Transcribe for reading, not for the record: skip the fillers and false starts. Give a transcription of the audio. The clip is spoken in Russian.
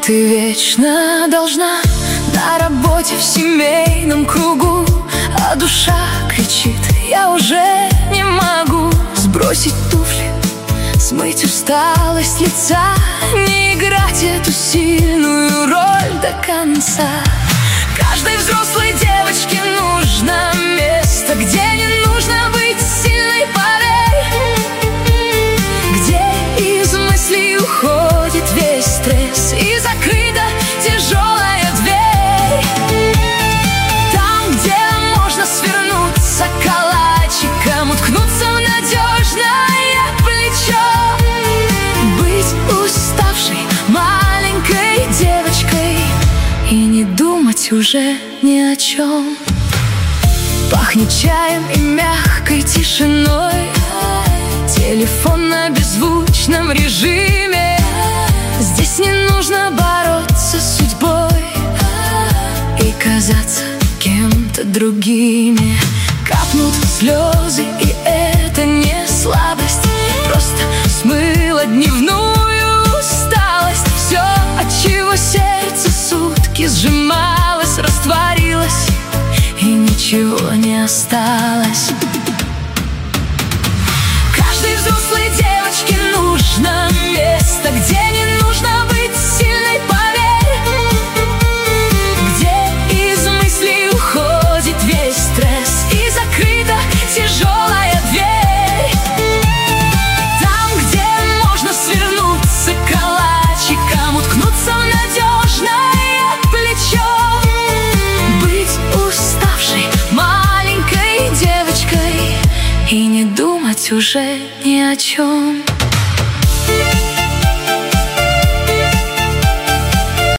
Ты вечно должна на работе, в семейном кругу, а душа кричит: я уже не могу. Сбросить туфли, смыть усталость лица, не играть эту сильную роль до конца. Каждой взрослой девочке нужно место, где не нужно быть сильной, поверь, где из мыслей уходит весь стресс и закрыта тяжелая дверь. Там, где можно свернуться калачиком, уткнуться в надежное плечо, быть уставшей маленькой девочкой и не думать уже ни о чем. Пахнет чаем и мягкой тишиной, телефон на беззвучном режиме. Здесь не нужно бороться с судьбой и казаться кем-то другими. Капнут слезы, и это не слабость, просто смыло дневную усталость. Все, от чего сердце сутки сжималось, растворилось, и ничего не осталось. Каждой взрослой девочке нужно место, где не нужно быть сильной, поверь, где из мыслей уходит весь стресс и закрыта тяжелая дверь. Там, где можно свернуться калачиком, уткнуться в надежное плечо, быть уставшей маленькой девочкой и не думать уже ни о чем.